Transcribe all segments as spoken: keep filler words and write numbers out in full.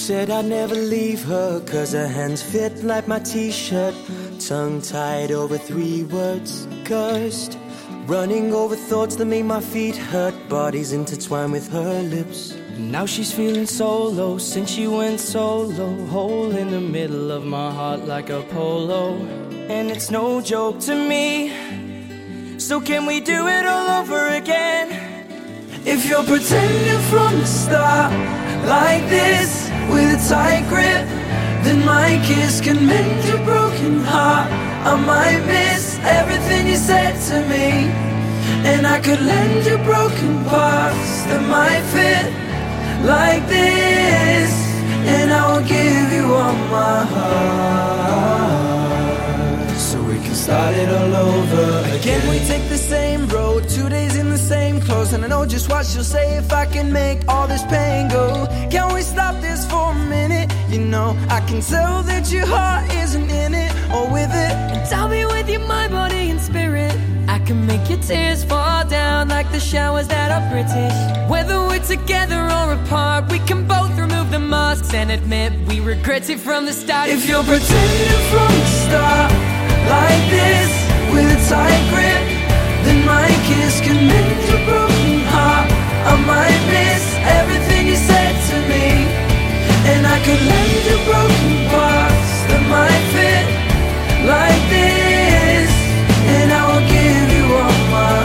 said I'd never leave her, cause her hands fit like my t-shirt. Tongue tied over three words, cursed. Running over thoughts that made my feet hurt. Bodies intertwined with her lips. Now she's feeling so low since she went solo. Hole in the middle of my heart like a polo. And it's no joke to me. So can we do it all over again? If you're pretending from the start like this, with a tight grip, then my kiss can mend your broken heart. I might miss everything you said to me, and I could lend you broken parts that might fit like this, and I will give you all my heart, so we can start it all over again. We take the same road, two days in the same clothes, and I know just what she'll say if I can make all this pain go. Can we stop this for a minute? You know, I can tell that your heart isn't in it or with it, and tell me with your mind, body and spirit. I can make your tears fall down like the showers that are British. Whether we're together or apart, we can both remove the masks and admit we regret it from the start. If you're pretending from the start like this, with a tight grip, then my kiss can mend your broken heart. I might miss everything you said to me, and I could lend you broken parts that might fit like this, and I will give you all my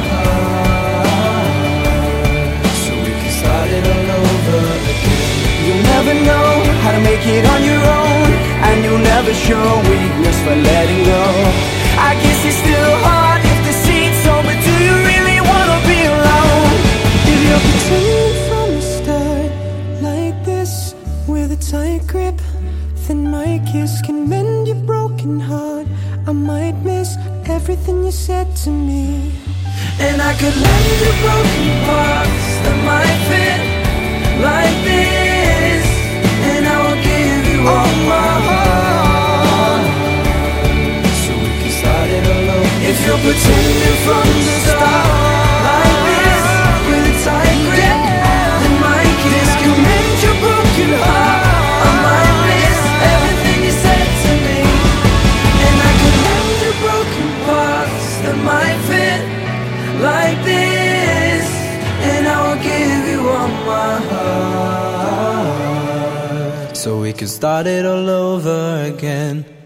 heart, so we can start it all over again. You'll never know how to make it on your own, and you'll never show weakness for letting go. I guess it's still hard if the seat's open. Do you really wanna be alone? If you're pretending from the start like this, with a tight grip, then my kiss can mend your broken heart. I might miss everything you said to me, and I could lend you broken parts that might fit like this, and I will give you all my heart, so we can start it all over. If you're pretending from the start like this, with a tight grip, then my kiss can mend your broken heart. I might miss everything you said to me, and I could lend you broken parts that might fit like this, and I will give you all my heart, so we can start it all over again.